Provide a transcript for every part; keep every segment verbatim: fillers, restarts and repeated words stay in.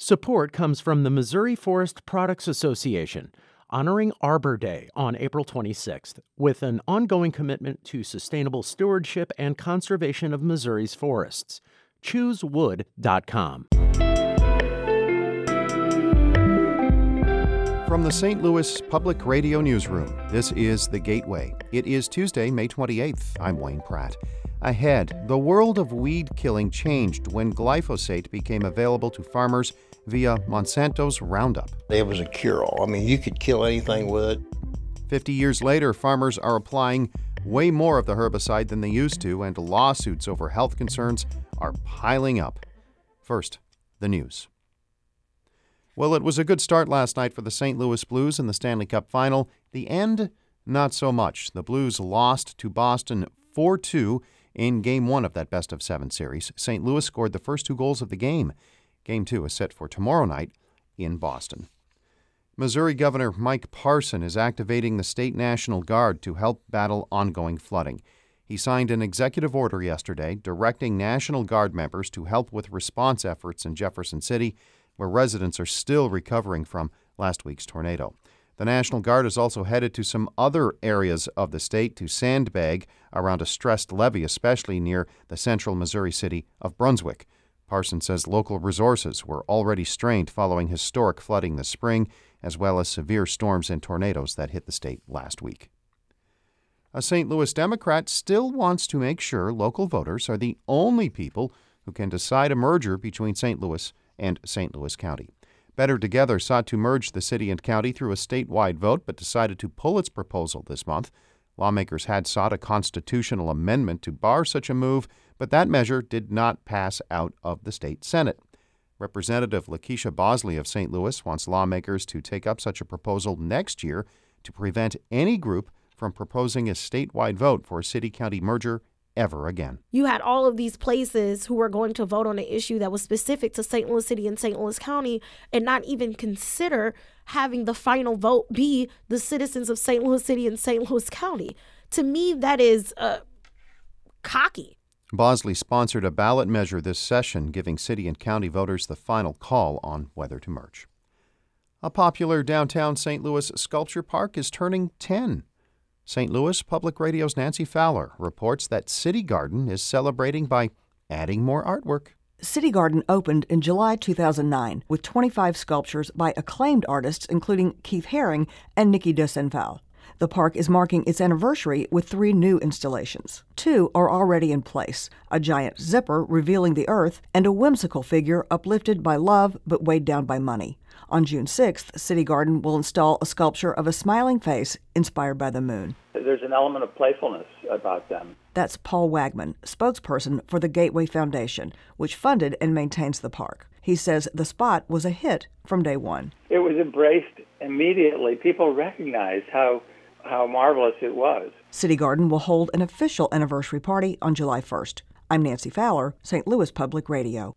Support comes from the Missouri Forest Products Association, honoring Arbor Day on April twenty-sixth, with an ongoing commitment to sustainable stewardship and conservation of Missouri's forests. choose wood dot com. From the Saint Louis Public Radio Newsroom, this is The Gateway. It is Tuesday, May twenty-eighth. I'm Wayne Pratt. Ahead, the world of weed killing changed when glyphosate became available to farmers via Monsanto's Roundup. It was a cure-all. I mean, you could kill anything with it. Fifty years later, farmers are applying way more of the herbicide than they used to, and lawsuits over health concerns are piling up. First, the news. Well, it was a good start last night for the Saint Louis Blues in the Stanley Cup Final. The end, not so much. The Blues lost to Boston four two in Game one of that best-of-seven series. Saint Louis scored the first two goals of the game. Game two is set for tomorrow night in Boston. Missouri Governor Mike Parson is activating the State National Guard to help battle ongoing flooding. He signed an executive order yesterday directing National Guard members to help with response efforts in Jefferson City, where residents are still recovering from last week's tornado. The National Guard is also headed to some other areas of the state to sandbag around a stressed levee, especially near the central Missouri city of Brunswick. Parson says local resources were already strained following historic flooding this spring, as well as severe storms and tornadoes that hit the state last week. A Saint Louis Democrat still wants to make sure local voters are the only people who can decide a merger between Saint Louis and Saint Louis County. Better Together sought to merge the city and county through a statewide vote, but decided to pull its proposal this month. Lawmakers had sought a constitutional amendment to bar such a move, but that measure did not pass out of the state Senate. Representative Lakeisha Bosley of Saint Louis wants lawmakers to take up such a proposal next year to prevent any group from proposing a statewide vote for a city-county merger ever again. You had all of these places who were going to vote on an issue that was specific to Saint Louis City and Saint Louis County and not even consider having the final vote be the citizens of Saint Louis City and Saint Louis County. To me, that is uh, cocky. Bosley sponsored a ballot measure this session, giving city and county voters the final call on whether to merge. A popular downtown Saint Louis sculpture park is turning ten. Saint Louis Public Radio's Nancy Fowler reports that City Garden is celebrating by adding more artwork. City Garden opened in July two thousand nine with twenty-five sculptures by acclaimed artists including Keith Haring and Nikki DeSenval. The park is marking its anniversary with three new installations. Two are already in place, a giant zipper revealing the earth and a whimsical figure uplifted by love but weighed down by money. On June sixth, City Garden will install a sculpture of a smiling face inspired by the moon. There's an element of playfulness about them. That's Paul Wagman, spokesperson for the Gateway Foundation, which funded and maintains the park. He says the spot was a hit from day one. It was embraced immediately. People recognized how how marvelous it was. City Garden will hold an official anniversary party on July first. I'm Nancy Fowler, Saint Louis Public Radio.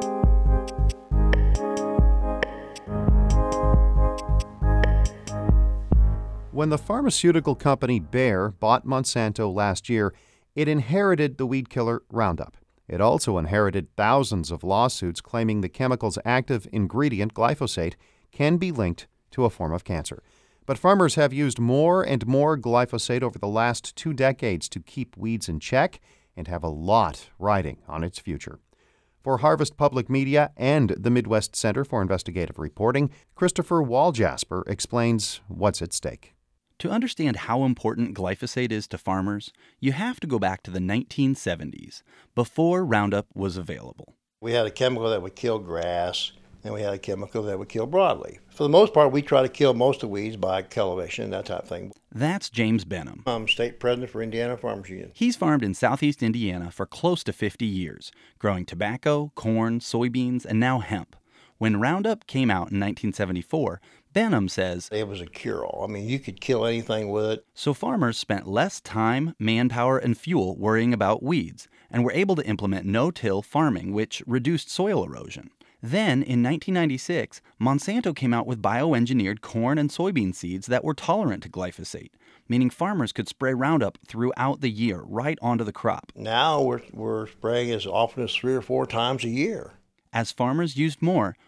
When the pharmaceutical company Bayer bought Monsanto last year, it inherited the weed killer Roundup. It also inherited thousands of lawsuits claiming the chemical's active ingredient, glyphosate, can be linked to a form of cancer. But farmers have used more and more glyphosate over the last two decades to keep weeds in check and have a lot riding on its future. For Harvest Public Media and the Midwest Center for Investigative Reporting, Christopher Walljasper explains what's at stake. To understand how important glyphosate is to farmers, you have to go back to the nineteen seventies, before Roundup was available. We had a chemical that would kill grass, and we had a chemical that would kill broadleaf. For the most part, we try to kill most of the weeds by cultivation, that type of thing. That's James Benham. I'm state president for Indiana Farmers Union. He's farmed in southeast Indiana for close to fifty years, growing tobacco, corn, soybeans, and now hemp. When Roundup came out in nineteen seventy-four, Benham says it was a cure-all. I mean, you could kill anything with it. So farmers spent less time, manpower, and fuel worrying about weeds, and were able to implement no-till farming, which reduced soil erosion. Then, in nineteen ninety-six, Monsanto came out with bioengineered corn and soybean seeds that were tolerant to glyphosate, meaning farmers could spray Roundup throughout the year, right onto the crop. Now we're, we're spraying as often as three or four times a year. As farmers used more,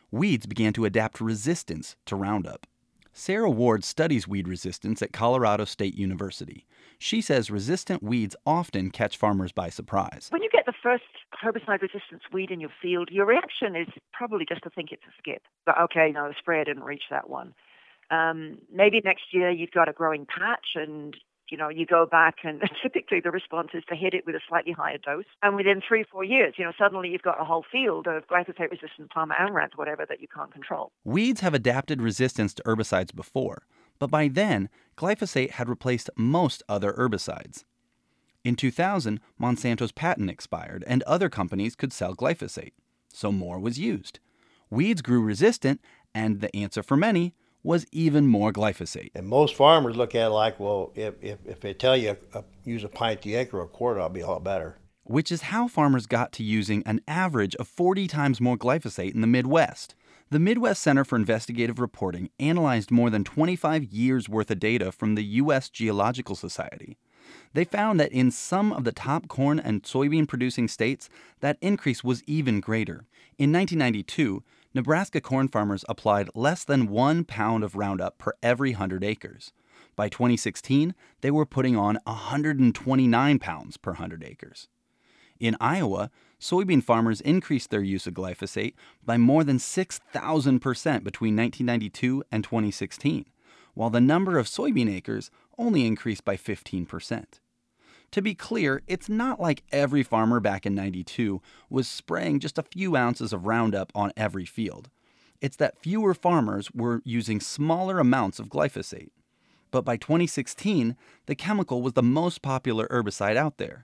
weeds began to adapt resistance to Roundup. Sarah Ward studies weed resistance at Colorado State University. She says resistant weeds often catch farmers by surprise. When you get the first herbicide-resistant weed in your field, your reaction is probably just to think it's a skip. But okay, no, the sprayer didn't reach that one. Um, maybe next year you've got a growing patch and, you know, you go back and typically the response is to hit it with a slightly higher dose. And within three, four years, you know, suddenly you've got a whole field of glyphosate-resistant palmer amaranth, whatever, that you can't control. Weeds have adapted resistance to herbicides before, but by then, glyphosate had replaced most other herbicides. In two thousand, Monsanto's patent expired and other companies could sell glyphosate, so more was used. Weeds grew resistant, and the answer for many was even more glyphosate. And most farmers look at it like, well, if, if, if they tell you uh, use a pint the acre or a quart, I'll be a lot better. Which is how farmers got to using an average of forty times more glyphosate in the Midwest. The Midwest Center for Investigative Reporting analyzed more than twenty-five years' worth of data from the U S Geological Society. They found that in some of the top corn and soybean-producing states, that increase was even greater. In nineteen ninety-two, Nebraska corn farmers applied less than one pound of Roundup per every one hundred acres. By twenty sixteen, they were putting on one hundred twenty-nine pounds per one hundred acres. In Iowa, soybean farmers increased their use of glyphosate by more than six thousand percent between nineteen ninety-two and twenty sixteen, while the number of soybean acres only increased by fifteen percent. To be clear, it's not like every farmer back in ninety-two was spraying just a few ounces of Roundup on every field. It's that fewer farmers were using smaller amounts of glyphosate. But by twenty sixteen, the chemical was the most popular herbicide out there.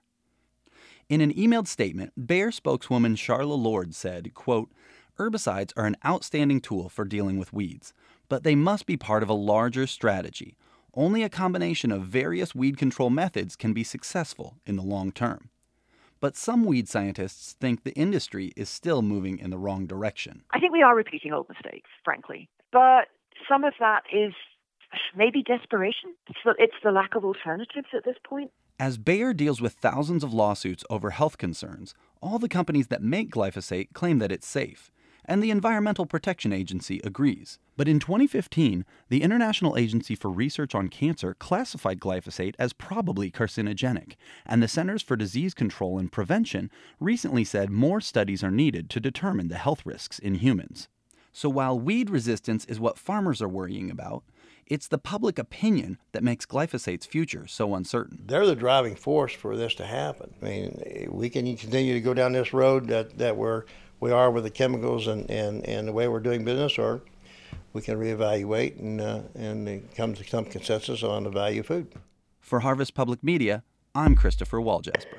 In an emailed statement, Bayer spokeswoman Charla Lord said, quote, "Herbicides are an outstanding tool for dealing with weeds, but they must be part of a larger strategy. Only a combination of various weed control methods can be successful in the long term." But some weed scientists think the industry is still moving in the wrong direction. I think we are repeating old mistakes, frankly. But some of that is maybe desperation. It's the, it's the lack of alternatives at this point. As Bayer deals with thousands of lawsuits over health concerns, all the companies that make glyphosate claim that it's safe, and the Environmental Protection Agency agrees. But in twenty fifteen, the International Agency for Research on Cancer classified glyphosate as probably carcinogenic, and the Centers for Disease Control and Prevention recently said more studies are needed to determine the health risks in humans. So while weed resistance is what farmers are worrying about, it's the public opinion that makes glyphosate's future so uncertain. They're the driving force for this to happen. I mean, we can continue to go down this road that, that we're, we are with the chemicals and, and, and the way we're doing business, or we can reevaluate and, uh, and come to some consensus on the value of food. For Harvest Public Media, I'm Christopher Walljasper.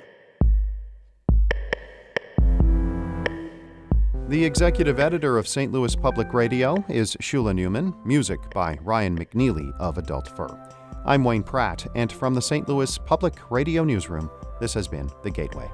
The executive editor of Saint Louis Public Radio is Shula Newman, music by Ryan McNeely of Adult Fur. I'm Wayne Pratt, and from the Saint Louis Public Radio Newsroom, this has been The Gateway.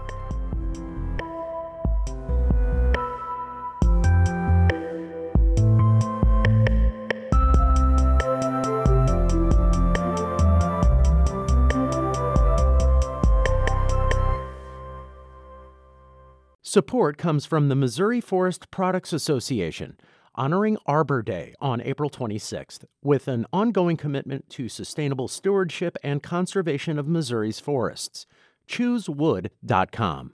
Support comes from the Missouri Forest Products Association, honoring Arbor Day on April twenty-sixth, with an ongoing commitment to sustainable stewardship and conservation of Missouri's forests. choose wood dot com